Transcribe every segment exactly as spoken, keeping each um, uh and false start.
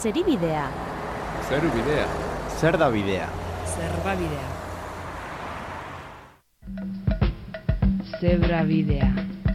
Zeri bidea. Zeru bidea. Zer da bidea? Zerba bidea. Zebra bidea.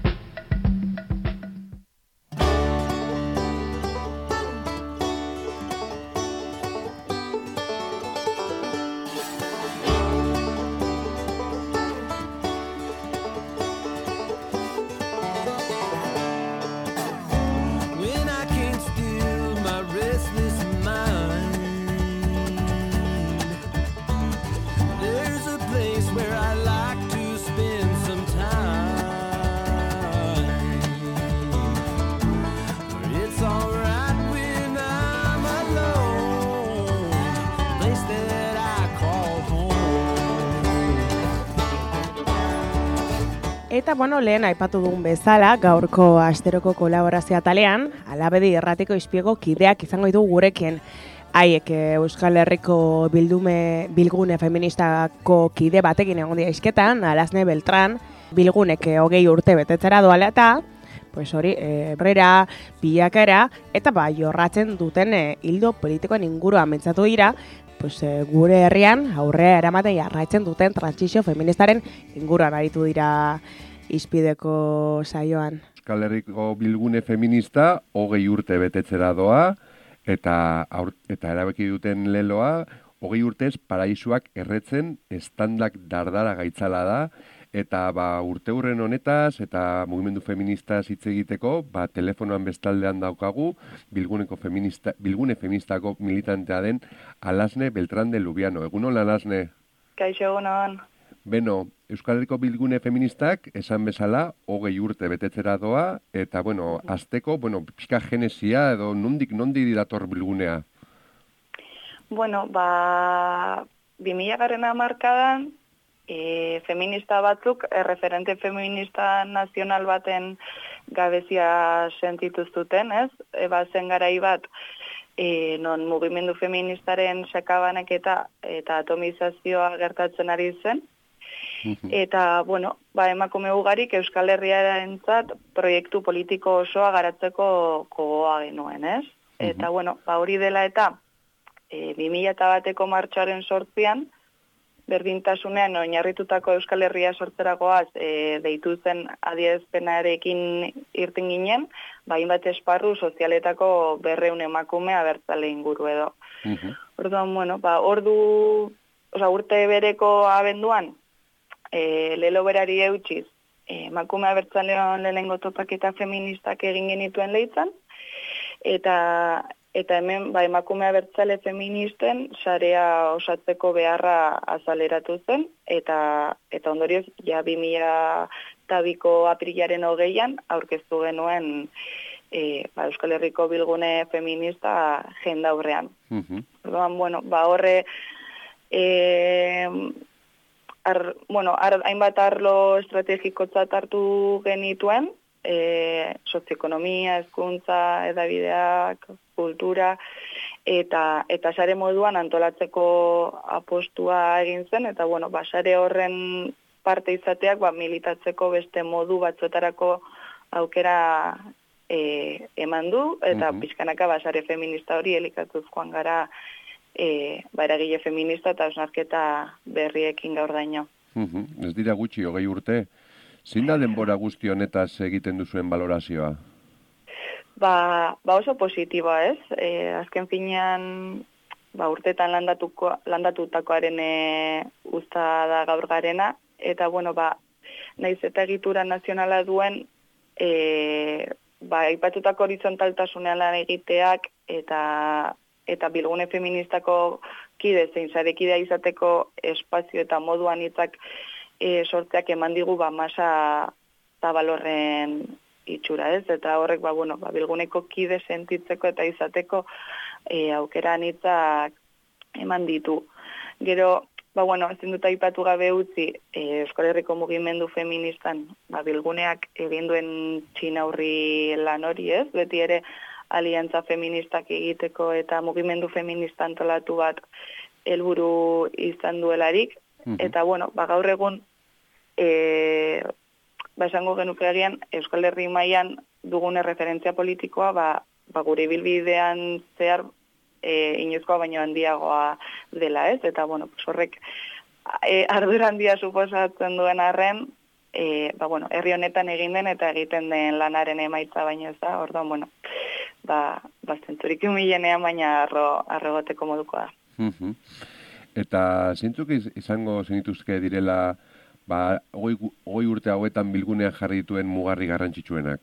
Eta, bueno, lehen aipatu dugun bezala, gaurko asteroko kolaborazioa talean, Alabedi Irratiko Izpiego kideak izango ditu gurekin. Haiek Euskal Herriko bildume bilgune feministako kide batekin egon dira isketan, Alasne Beltran, bilgunek hogei urte betetzera doala eta, pues hori, ebrera, bilakera, eta ba, jorratzen duten hildo politikoen inguruan mintzatu dira, pues, gure herrian aurrea eramaten jarraitzen duten trantsizio feministaren inguruan aritu dira izpideko saioan. Euskal Herriko bilgune feminista hogei urte betetzera doa, eta, aur, eta erabaki duten leloa, hogei urtez paraisuak erretzen estandak dardara gaitzala da, eta ba, urte hurren honetaz eta mugimendu feministaz hitz egiteko, ba, telefonoan bestaldean daukagu, bilguneko feminista, bilgune feministako militantea den Alasne Beltran de Lubiano. Egunon, Alasne? Kaixo, egunon. Beno, Euskal Herriko bilgune feministak esan bezala hogei urte betetzera doa, eta, bueno, azteko, bueno, pixka genesia edo nondik, nondik dator bilgunea? Bueno, ba, bi mila garren hamarkadan, E, feminista batzuk, e, referente feminista nazional baten gabezia sentitu zuten, ez? E, ba, zen garai bat, e, non mugimendu feministaren sakabanek eta, eta atomizazioa gertatzen ari zen. Eta, bueno, ba, emakume ugarik Euskal Herriarentzat proiektu politiko osoa garatzeko gogoa genuen, ez? Eta, bueno, ba, hori dela eta e, bi mila bateko martxoaren sortzian, berdintasunean oinarritutako Euskal Herria sortzerakoaz e, deitu zen adierazpenarekin irten ginen, bain bat esparru sozialetako berreun emakume abertzale inguru edo. Uh-huh. Orduan, bueno, ba, ordu, oza, urte bereko abenduan, e, lelo berari eutxiz, e, emakume abertzaleon lehenengo topaketa feministak egin genituen leitzan, eta Eta hemen, ba, emakume abertzale feministen sarea osatzeko beharra azaleratu zen, eta eta ondorioz, ja, bi mila biko aprilaren hogeian, aurkeztu genuen e, ba, Euskal Herriko bilgune feminista jendaurrean. Uh-huh. Orduan, bueno, ba, horre, e, ar, bueno, ar, hainbat arlo estrategikotzat hartu genituen, e, sozioekonomia, hezkuntza, edabideak, kultura, eta eta sare moduan antolatzeko apostua egin zen, eta bueno, ba, sare horren parte izateak ba, militatzeko beste modu batzuetarako aukera e, eman du, eta uh-huh. pixkanaka ba, sare feminista hori elikatuz joan gara e, ba, eragile feminista eta osnarketa berriekin gaur daino. Uh-huh. Ez dira gutxi, hogei urte. Zein da denbora guzti honetaz egiten duzuen balorazioa? Ba, ba oso positiboa, ez? E, azken finean, ba, urtetan landatuko, landatutakoaren e, usta da gaur garena, eta, bueno, ba, naiz eta egitura nazionala duen, e, ba, aipatutako horizontaltasunean lan egiteak, eta, eta bilgune feministako kide, zein sarekidea izateko espazio eta moduan hitzak e, sortzeak eman digu, ba, masa zabalorren itxura, ez? Eta horrek, ba, bueno, ba, bilguneko kide sentitzeko eta izateko e, aukera anitzak eman ditu. Gero, ba, bueno, ezin dut aipatu gabe utzi, e, Euskal Herriko mugimendu feministan, ba, bilguneak egin duen txinaurri lan hori, ez? Beti ere aliantza feministak egiteko eta mugimendu feminista antolatu bat helburu izan duelarik. Uh-huh. Eta, bueno, ba, gaur egun, e, ba, esango genuke agian, Euskal Herri mailan dugune referentzia politikoa, ba, ba, gure bilbidean zehar e, inoizkoa baino handiagoa dela, ez? Eta, bueno, pues horrek e, ardura handia suposatzen duen arren, e, ba, bueno, herri honetan egin den eta egiten den lanaren emaitza baino ez da, orduan, bueno, ba, ba zentzurik humilenean, baina arro, arro goteko moduko da. Mhm. Eta zeintzuk izango zenituzke direla, ba, hogei urte hauetan bilgunean jarri dituen mugarri garrantzitsuenak?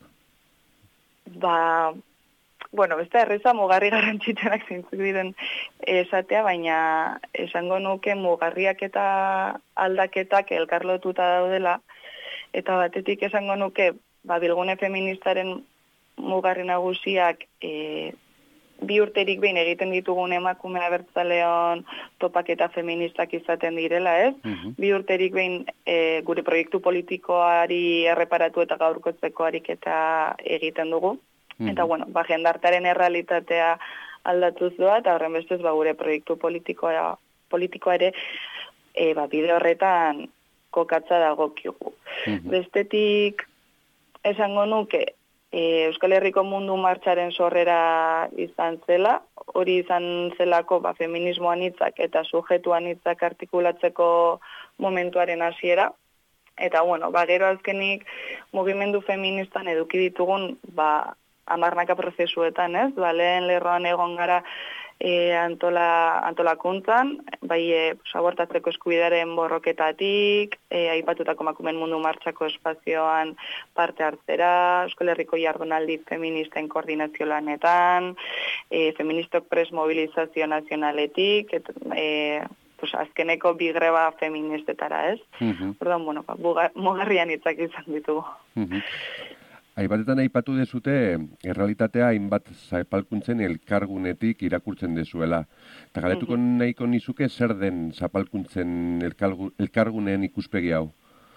Ba, bueno, beste erreza mugarri garrantzitsuenak zeintzuk diren esatea, baina esango nuke mugarriak eta aldaketak elkarlotuta daudela, eta batetik esango nuke, ba, bilgune feministaren mugarri nagusiak e, bi urterik behin egiten ditugun emakume abertzaleon topaketa feministak izaten direla, ez? Uh-huh. Bi urterik behin e, gure proiektu politikoari erreparatu eta gaurkotzeko ariketa egiten dugu. Uh-huh. Eta, bueno, ba, jendartaren errealitatea aldatuz doa, eta horren bestez, ba, gure proiektu politikoa, politikoa ere e, ba, bide horretan kokatza dagokigu. Uh-huh. Bestetik esango nuke, Euskal Herriko mundu martxaren sorrera izan zela, hori izan zelako ba, feminismo anitzak eta sujetu anitzak artikulatzeko momentuaren hasiera. Eta, bueno, ba, gero azkenik mugimendu feministan eduki ditugun ba, amarnaka prozesuetan, ez? Ba, lehen lerroan egon gara e, antola, antolakuntzan, bai e, abortatzeko eskubidearen borroketatik, e, aipatutako emakumeen mundu martxako espazioan parte hartzera, Euskal Herriko jardunaldi feministen koordinazio lanetan, e, feministok pres mobilizazio nazionaletik, et, e, pues, azkeneko bi greba feministetara, ez? Uh-huh. Orduan, bueno, ba, mugarrian hitzak izan ditugu. Uh-huh. Aipatetan aipatu dezute, errealitatea hainbat zapalkuntzen elkargunetik irakurtzen dezuela. Eta galetuko mm-hmm. nahiko nizuke zer den zapalkuntzen elkargu, elkarguneen ikuspegi hau?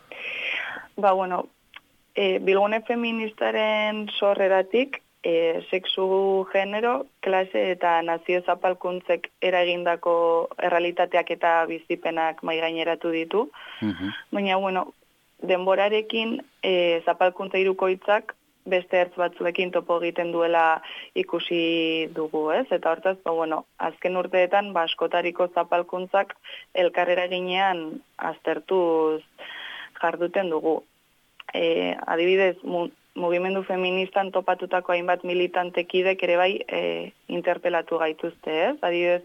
Ba, bueno, e, bilgune feministaren sorreratik, e, sexu, genero, klase eta nazio zapalkuntzek eragindako errealitateak eta bizipenak maigaineratu ditu. Mm-hmm. Baina, bueno, denborarekin e, zapalkuntza hirukoitzak beste ertz batzuekin topo egiten duela ikusi dugu, ez? Eta hortaz, ba, bueno, azken urteetan ba, askotariko zapalkuntzak elkarrera ginean aztertuz jarduten dugu. E, adibidez, mu, mugimendu feministan topatutako hainbat militantekidek ere bai e, interpelatu gaituzte, ez? Adibidez,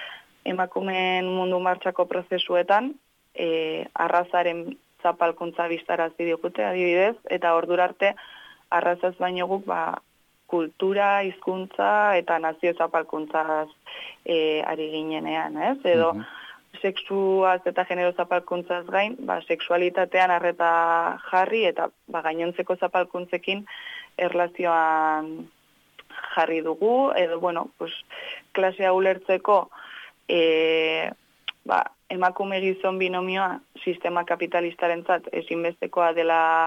emakumeen mundu martxako prozesuetan e, arrazaren zapalkuntza biztarazi digute, adibidez, eta ordura arte arrazaz baino guk ba, kultura, hizkuntza eta nazio zapalkuntzaz e, ari ginenean, ez? Edo uh-huh. sexuaz eta genero zapalkuntzaz gain, ba, sexualitatean arreta jarri eta ba, gainontzeko zapalkuntzekin erlazioan jarri dugu, edo, bueno, pues, klasea ulertzeko e, ba, emakume gizon binomioa sistema kapitalistarentzat ezinbestekoa dela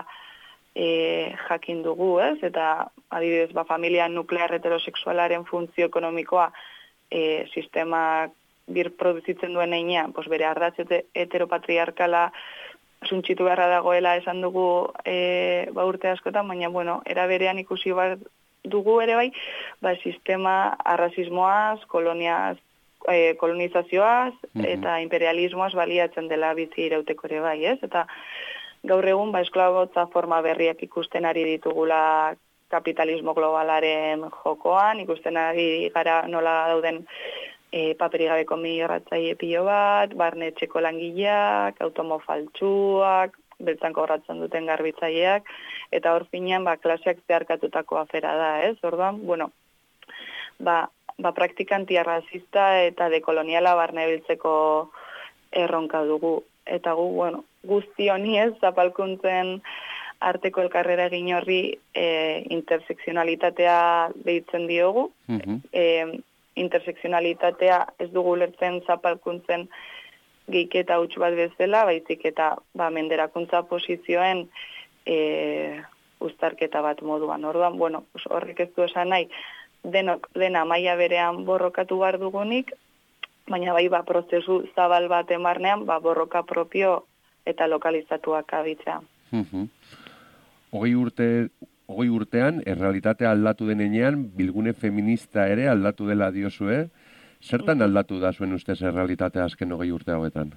e, jakin dugu, ez? Eta adibidez, ba, familia nuklear heterosexualaren funtzio ekonomikoa e, sistema bir produzitzen duen einean, pues bere ardatz heteropatriarkala suntxitu beharra dagoela esan dugu e, ba, urte askotan, baina, bueno, era berean ikusi bar dugu ere bai, ba, sistema arrazismoaz, koloniaz, E, kolonizazioaz mm-hmm. eta imperialismoaz baliatzen dela bizi irauteko ere bai, ez? Eta gaur egun ba esklabotza forma berriak ikusten ari ditugula kapitalismo globalaren jokoan, ikusten ari gara nola dauden e, paperi gabeko migratzaile pilo bat, barne etxeko langileak, automo faltsuak, beltzan kobratzen duten garbitzaileak, eta hor finean ba klaseak zeharkatutako afera da, ez? Orduan, bueno, ba ba, praktika antiarrazista eta dekoloniala barnebiltzeko erronka dugu. Eta gu, bueno, guzti honi ez, zapalkuntzen arteko elkarrera egin horri e, intersekzionalitatea deitzen diogu. Uh-huh. E, intersekzionalitatea ez dugu lertzen zapalkuntzen gehiketa huts bat bezala, baizik eta ba, menderakuntza posizioen e, uztarketa bat moduan. Orduan, bueno, horrek ez du esan nahi, denok dena maila berean borrokatu behar dugunik, baina bai ba, prozesu zabal bat emarnean ba, borroka propio eta lokalizatuak abitzea. Uh-huh. Hogei urte, hogei urtean, errealitatea aldatu denean, bilgune feminista ere aldatu dela diozue, Zertan aldatu da zuen ustez errealitatea azken hogei urte hauetan?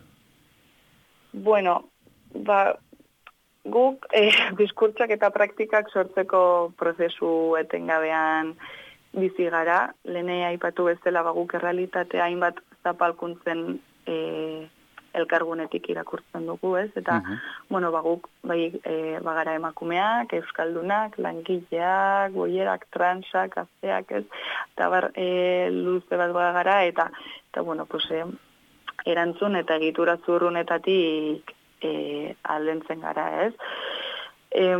Bueno, ba, guk eh, diskurtsak eta praktikak sortzeko prozesu etengabean bizi gara. Lehene aipatu bezala ba, guk errealitatea hainbat zapalkuntzen eh, elkargunetik irakurtzen dugu, ez? Eta, uh-huh. bueno, ba, guk bai, e, bagara emakumeak, euskaldunak, langileak, boierak, transak, gazteak, ez? Eta bar, e, luze bat bagara, eta, eta bueno, pues, e, erantzun eta egitura zurrunetatik e, aldentzen gara, ez? E,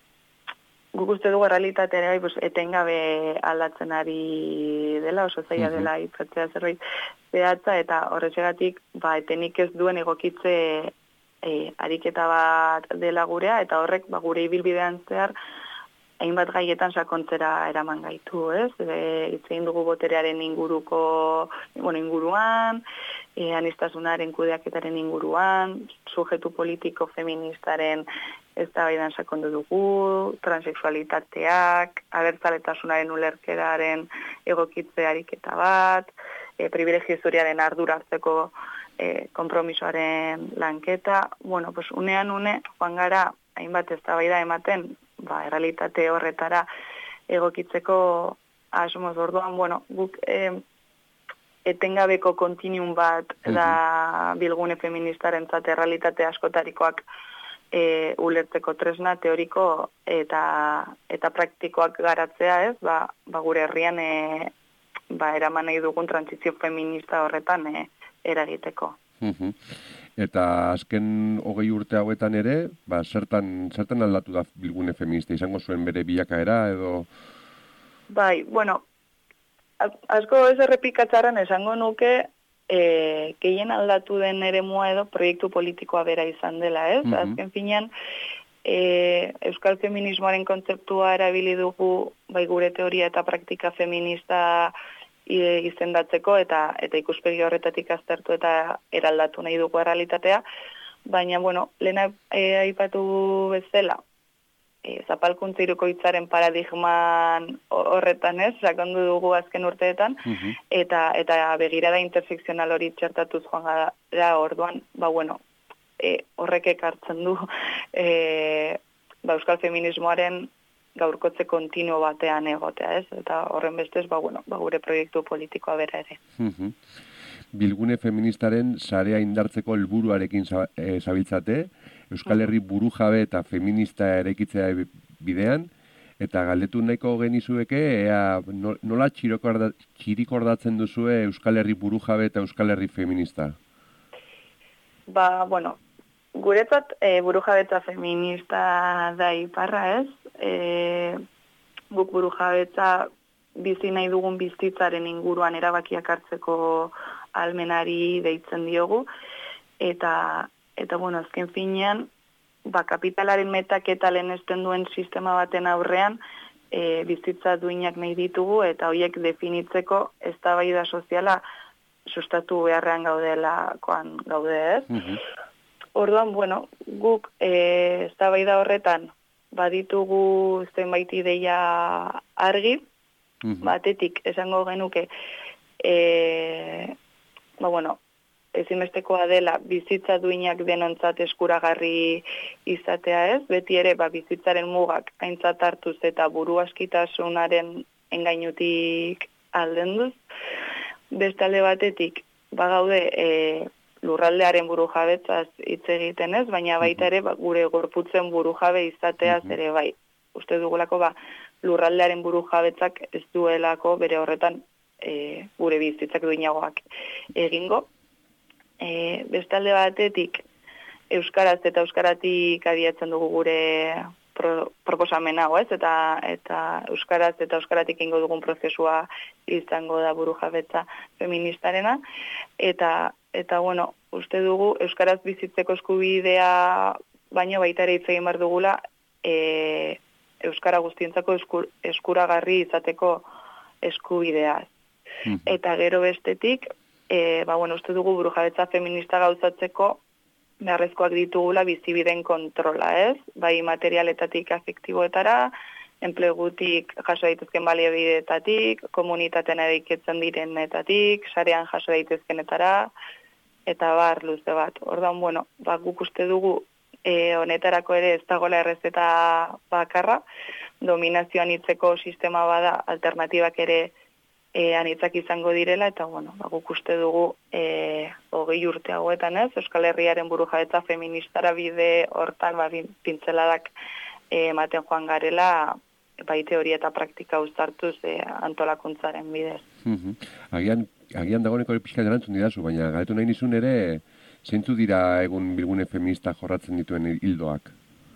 guk uste dugu realitatea pues, etengabe aldatzen ari dela, oso zaila uh-huh. dela itzatzea zerbait zehatza, eta horretxegatik ba, etenik ez duen egokitze e, ariketa bat dela gurea, eta horrek ba, gure ibilbidean zehar hainbat gaietan sakontzera eraman gaitu, ez? E, itzein dugu boterearen inguruko, bueno, inguruan, e, anistasunaren kudeaketaren inguruan, sujetu politiko feministaren eztabaidan sakondu dugu, transexualitateak, abertzaletasunaren ulerkeraren egokitze ariketa bat, e, privilegio historiaren ardura hartzeko e, konpromisoaren lanketa. Bueno, pues unean une, joan gara, hainbat eztabaida ematen, ba, errealitate horretara egokitzeko asmoz orduan, bueno, guk e, etengabeko kontinuum bat uh-huh. da bilgune feministaren zate errealitate askotarikoak E, ulertzeko tresna teoriko eta eta praktikoak garatzea, ez? Ba, ba gure herrian e, ba eraman nahi dugun trantsizio feminista horretan e, eragiteko. Uh-huh. Eta azken hogei urte hauetan ere, ba zertan zertan aldatu da bilgune feminista, izango zuen bere bilakaera edo Bai, bueno, asko ez errepikatzaran esango nuke E, gehien aldatu den eremua edo proiektu politikoa bera izan dela, ez? Uh-huh. Azken finean, e, euskal feminismoaren kontzeptua erabili dugu bai gure teoria eta praktika feminista e, izendatzeko eta eta ikuspegi horretatik aztertu eta eraldatu nahi dugu errealitatea, baina, bueno, lehena e, aipatu bezala, E, zapalkuntza hirukoitzaren paradigman horretan, ez, sakondu dugu azken urteetan, uh-huh. eta eta begirada intersekzional hori txertatuz joan gara orduan, ba bueno, e, horrek ekartzen du e, ba, euskal feminismoaren gaurkotze kontinuo batean egotea, ez, eta horren bestez, ba bueno, ba gure proiektu politikoa bera ere. Uh-huh. Bilgune feministaren sarea indartzeko helburuarekin zabiltzate, Euskal Herri burujabe eta feminista eraikitzea bidean, eta galdetu nahiko genizueke, ea nola txirikordatzen duzue Euskal Herri burujabe eta Euskal Herri feminista? Ba, bueno, guretzat e, burujabe eta feminista da iparra, ez? E, guk burujabetza bizi nahi dugun bizitzaren inguruan erabakiak hartzeko almenari deitzen diogu, eta Eta, bueno, azken finean, ba, kapitalaren metaketa lehenesten duen sistema baten aurrean, e, bizitza duinak nahi ditugu, eta horiek definitzeko eztabaida soziala sustatu beharrean gaudelakoan gaude, ez? Uh-huh. Orduan, bueno, guk e, eztabaida horretan baditugu zenbait ideia argi, uh-huh. batetik esango genuke, e, ba, bueno, ezinbestekoa dela bizitza duinak denontzat eskuragarri izatea, ez? Beti ere ba, bizitzaren mugak aintzat hartuz eta buru askitasunaren engainutik aldenduz. Bestalde batetik, bagaude e, lurraldearen burujabetzaz hitz egiten, ez? Baina baita ere ba, gure gorputzen burujabe izateaz ere bai. Uste dugulako ba, lurraldearen burujabetzak ez duelako bere horretan e, gure bizitzak duinagoak egingo. E, bestalde batetik, euskaraz eta euskaratik adiatzen dugu gure pro, proposamen hau, ez? Eta, eta euskaraz eta euskaratik ingo dugun prozesua izango da burujabetza feministarena. Eta, eta bueno, uste dugu euskaraz bizitzeko eskubidea baino baita ere hitz egin behar dugula e, euskara guztientzako eskur, eskuragarri izateko eskubidea. Mm. Eta gero bestetik, E, ba, bueno, uste dugu burujabetza feminista gauzatzeko beharrezkoak ditugula bizibideen kontrola, ez? Bai materialetatik afektiboetara, enplegutik jaso daitezken baliabideetatik, komunitatean eraiketzen direnetatik, sarean jaso daitezkenetara, eta bar luze bat. Ordan, bueno, ba, guk uste dugu e, honetarako ere ez dagoela errezeta bakarra, dominazioan hitzeko sistema bada, alternatibak ere e, anitzak izango direla, eta bueno, ba, guk uste dugu e, hogei urte hauetan ez, Euskal Herriaren burujabetza feministara bide hortan ba, pintzeladak e, ematen joan garela, bai teoria eta praktika uztartuz e, antolakuntzaren bidez. Mm-hmm. Agian, agian dagoeneko pixka erantzun didazu, baina galetu nahi nizun ere, zeintzu dira egun bilgune feminista jorratzen dituen hildoak?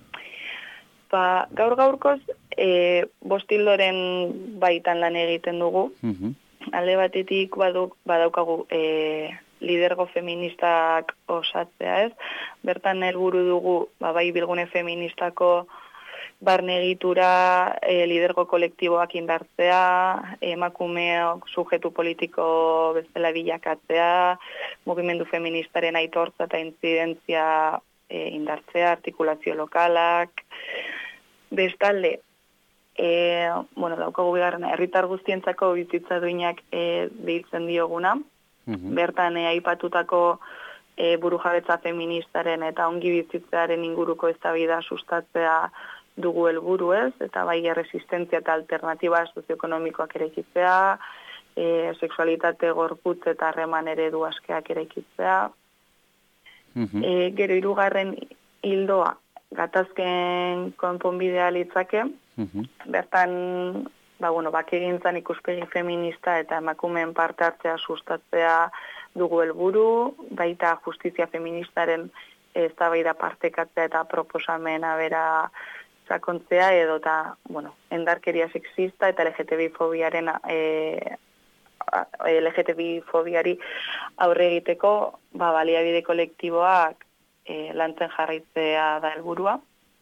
Ba, gaur gaurkoz, e, bost hildoren baitan lan egiten dugu. Mm-hmm. Alde batetik baduk, badaukagu e, lidergo feministak osatzea ez. Bertan helburu dugu, ba, bai bilgune feministako barne egitura, e, lidergo kolektiboak indartzea, emakumeok sujetu politiko bezala bilakatzea, mugimendu feministaren aitortza eta intzidentzia e, indartzea, artikulazio lokalak. Bestalde, e, bueno, daukagu bigarrena, herritar guztientzako bizitza duinak e, behitzen dioguna. Mm-hmm. Bertan, e, aipatutako e, burujabetza feministaren eta ongi bizitzearen inguruko eztabaida sustatzea dugu helburu ez, eta bai erresistentzia eta alternatiba sozioekonomikoak eraikitzea, e, sexualitate gorputz eta harreman eredu askeak eraikitzea. Mm-hmm. E, gero hirugarren hildoa, gatazken konponbidea litzake, mm-hmm. Bertan, ba, bueno, bakegintzan ikuspegi feminista eta emakumeen parte hartzea sustatzea dugu helburu, baita justizia feministaren eztabaida partekatzea eta proposamena bera sakontzea edo eta, bueno, endarkeria sexista eta L G T B fobiaren e, L G T B fobiari aurre egiteko ba, baliabide kolektiboak e, lantzen jarraitzea da helburua.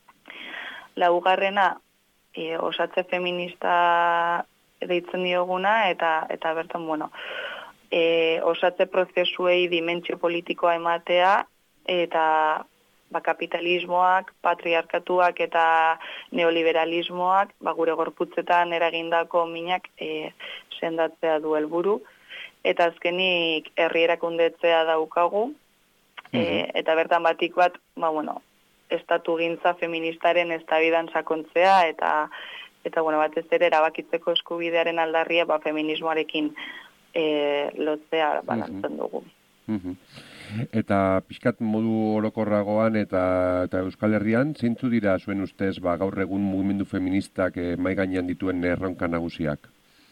Laugarrena e, osatze feminista deitzen dioguna eta eta bertan, bueno, e, osatze prozesuei dimentsio politikoa ematea eta ba, kapitalismoak, patriarkatuak eta neoliberalismoak ba, gure gorputzetan eragindako minak e, sendatzea du helburu. Eta azkenik herri erakundetzea daukagu, mm-hmm. e, eta bertan batik bat, ba, bueno, estatu gintza feministaren eztabaidan sakontzea, eta, eta bueno, batez ere erabakitzeko eskubidearen aldarria ba, feminismoarekin e, lotzea balantzen dugu. Mm-hmm. Eta pixkat modu orokorragoan eta, eta Euskal Herrian, zeintzu dira zuen ustez ba, gaur egun mugimendu feministak eh, mai gainean dituen erronka nagusiak?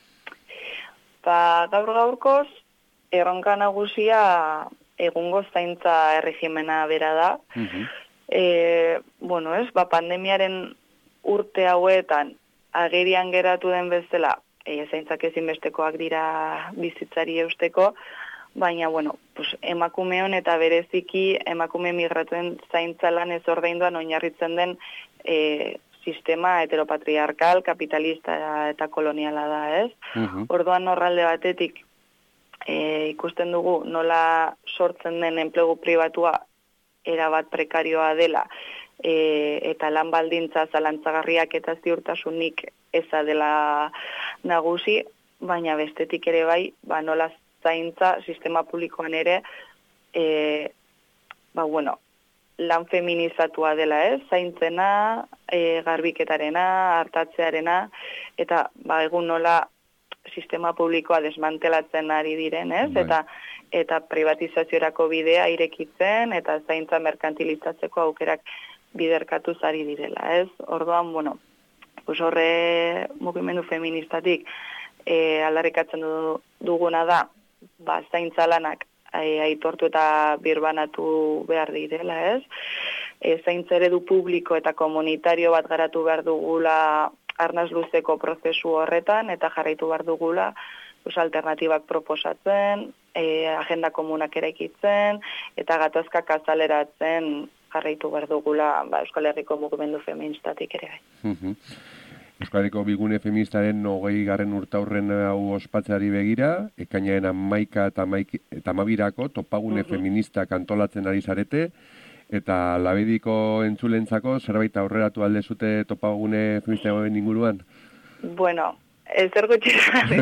Ba, gaur gaurkoz, erronka nagusia egungo zaintza erregimena bera da. Uh-huh. E, bueno, ez, ba, pandemiaren urte hauetan agerian geratu den bezala, e, zaintzak ezinbestekoak dira bizitzari eusteko, baina, bueno, pues, emakumeon eta bereziki emakume migratuen zaintzalan ez ordainduan oinarritzen den e, sistema heteropatriarkal, kapitalista eta koloniala da, ez? Uh-huh. Orduan horralde batetik e, ikusten dugu nola sortzen den enplegu pribatua erabat prekarioa dela e, eta lan baldintza zalantzagarriak eta ziurtasunik eza dela nagusi, baina bestetik ere bai, ba nola zaintza sistema publikoan ere e, ba bueno, lan feminizatua dela, ez? Zaintzena, e, garbiketarena, hartatzearena, eta ba egun nola sistema publikoa desmantelatzen ari diren, ez? Bai. Eta eta privatizaziorako bidea irekitzen eta zaintza merkantilizatzeko aukerak biderkatuz ari direla, ez? Orduan, bueno, pues horre mugimendu feministatik e, aldarrikatzen du, duguna da, ba, zaintza lanak e, aitortu eta birbanatu behar direla, ez? E, zaintza eredu publiko eta komunitario bat garatu behar dugula arnaz luzeko prozesu horretan, eta jarraitu behar dugula pues, alternatibak proposatzen, e, agenda komunak eraikitzen, eta gatazkak azaleratzen jarraitu behar dugula ba, Euskal Herriko mugimendu feministatik ere bai. Euskal Herriko bilgune feministaren hogei garren urtaurren hau ospatzeari begira, ekainaren hamaika eta hamabirako topagune uh-huh. feministak antolatzen ari zarete, eta labediko entzulentzako zerbait aurreratu alde zute topagune feministaren inguruan? Bueno, ezer gutxi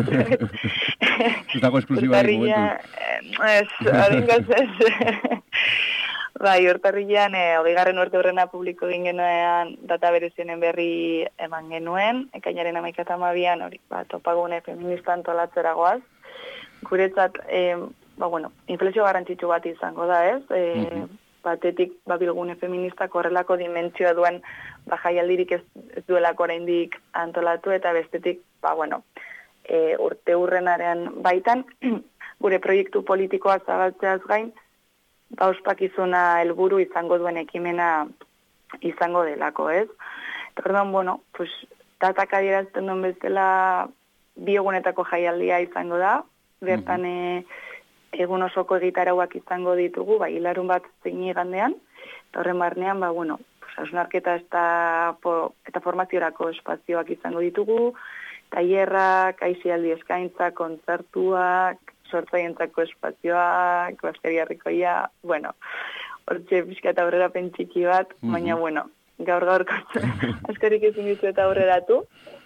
ez dago esklusiba momentuz. Ez, haringoz ez. Bai, urtarrilean, e, hogeigarren urte horrena publiko egin genuen data berezionen berri eman genuen, ekainaren hamaika eta hamabian, hori, ba, topagune feminista antolatzera goaz. Guretzat, e, ba, bueno, inflexio garrantzitsu bat izango da, ez? E, mm-hmm. Batetik, ba, bilgune feministak horrelako dimentsioa duen, ba, jaialdirik ez, ez duelako oraindik antolatu, eta bestetik, ba, bueno, e, urte hurrenaren baitan, gure proiektu politikoa zabaltzeaz gain, ba, ospakizuna helburu izango duen ekimena izango delako, ez? Eta orduan, bueno, pues, datak adierazten duen bezala bi egunetako jaialdia izango da, bertan mm-hmm. e, egun osoko egitarauak izango ditugu, ba, hilarun bat zein igandean, eta horren barnean, ba, bueno, pues, hausnarketa eta, po, eta formaziorako espazioak izango ditugu, tailerrak, aisialdi eskaintza, kontzertuak, sortzaientzako espazioak, baskeriarrikoia, bueno, hortxe pixka eta aurrera pentsiki bat, mm-hmm. baina, bueno, gaur gaur askarik ezin dizu eta aurreratu.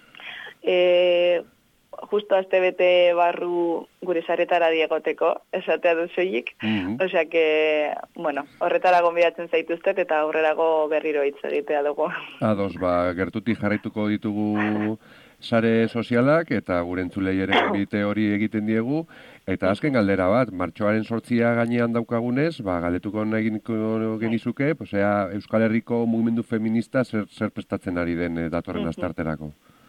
E, justo aste bete barru gure saretara diegoteko, esatea dut soilik, mm-hmm. osea que, bueno, horretara gonbidatzen zaituztet eta aurrerago berriro hitz egitea dugu. Ados, ba, gertutik jarraituko ditugu sare sozialak eta gure entzulei ere gonbite hori egiten diegu. Eta azken galdera bat, martxoaren sortzia gainean daukagunez, ba, galetuko naginiko genizuke, posea, Euskal Herriko mugimendu feminista zer, zer prestatzen ari den e, datorren astarterako?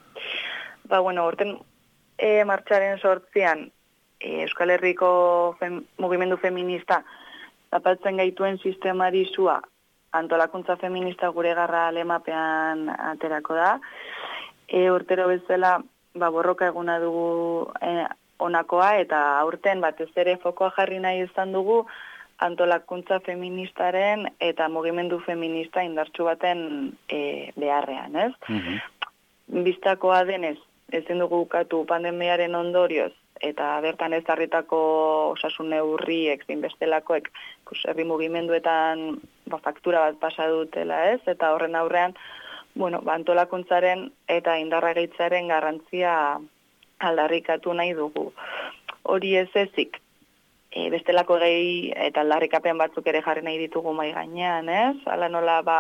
Ba, bueno, orten e, martxoaren sortzian e, Euskal Herriko fem, mugimendu feminista zapaltzen gaituen sistemari zua antolakuntza feminista gure garra lemapean aterako da. E, urtero bezala, ba, borroka eguna dugu e, onakoa, eta aurten batez ere fokoa jarri nahi izan dugu antolakuntza feministaren eta mugimendu feminista indartsu baten e, beharrean, ez? Mm-hmm. Bistakoa denez, ezin dugu ukatu pandemiaren ondorioz, eta bertan ezarritako osasun neurriek, zinbestelakoek, herri mugimenduetan ba, faktura bat pasa dutela, ez? Eta horren aurrean, bueno, ba, antolakuntzaren eta indarra gehitzaren garrantzia aldarrikatu nahi dugu. Hori ez ezik, e, bestelako gehi eta aldarrikapen batzuk ere jarri nahi ditugu mai gainean, ez? Hala nola, ba,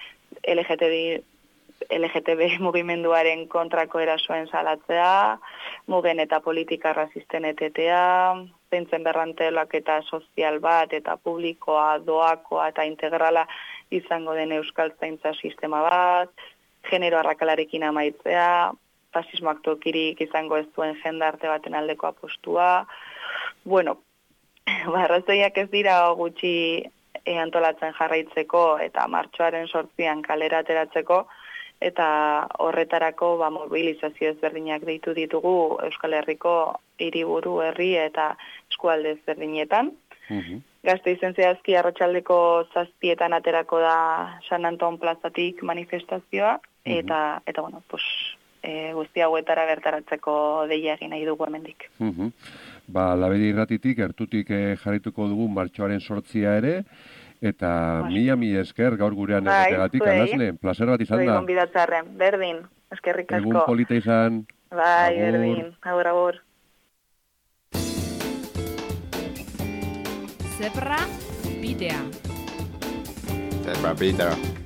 L G T B, L G T B mugimenduaren kontrako erasoen salatzea, mugen eta politika rasisten etetea, zeintzen berrantelak eta sozial bat eta publikoa, doakoa eta integrala izango den euskal zaintza sistema bat, genero arrakalarekin amaitzea, fasismoak tokirik izango ez duen jendarte baten aldeko apostua. Bueno, barrazoiak ez dira gutxi e, antolatzen jarraitzeko eta martxoaren sortzian kalera ateratzeko, eta horretarako ba, mobilizazio ezberdinak deitu ditugu Euskal Herriko hiriburu, herri eta eskualde ezberdinetan. Mm-hmm. Gazte izen zehazki arratsaldeko zazpietan aterako da San Anton plazatik manifestazioa, mm-hmm. eta, eta bueno, pues, E, guzti hauetara bertaratzeko deia egin nahi dugu hemendik. Uh-huh. Ba, labedi irratitik, ertutik e, jarrituko dugu martxoaren sortzia ere, eta Bas. mila mila esker gaur gurean egotegatik, alasne, placer bat izan da. Zuei gonbidatzarren, berdin, eskerrik asko. Egun polita izan. Bai, agur. Berdin, agur, agur. Zebra bidea. Zebra bidea.